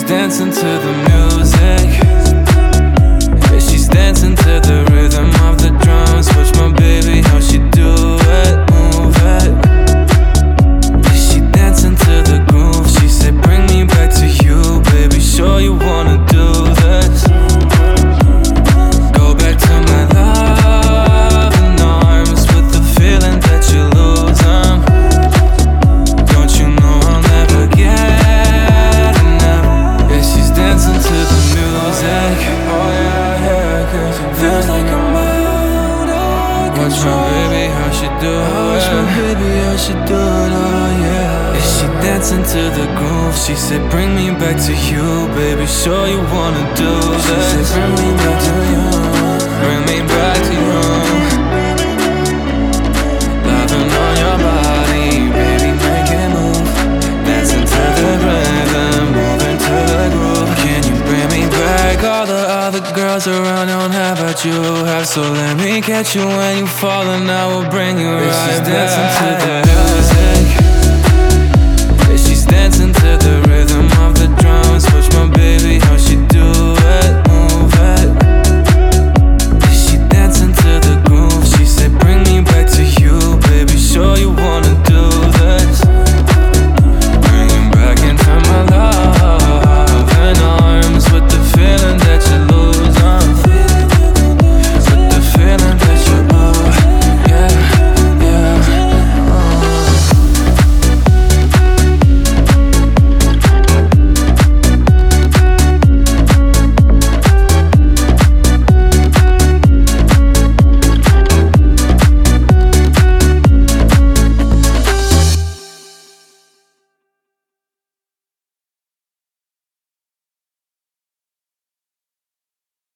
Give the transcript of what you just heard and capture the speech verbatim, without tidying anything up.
she's dancing to the music. Yeah, she's dancing to the rhythm of the drums. Watch my baby, how she do it, move it. Yeah, she dancing to the groove. She said, bring me back to you, baby. Sure you wanna do this? Go back to my love and arms with the feeling that you lose them. Don't you know I'll never get enough? Yeah, she's dancing to the music. Oh yeah, yeah, cause it feels like I'm out of control. Watch my baby, how she do it. Watch my baby, how she do it, oh yeah. Yeah, she dancing to the groove. She said, bring me back to you, baby. Sure you wanna do this? She said, bring me back to you. Bring me back to you. Loving on your body, baby, make it move. Dancing to the rhythm, moving to the groove. Can you bring me back? All the other girls around don't have what you have, so let me catch you when you fall, and I will bring you right back. She's dancing to the music.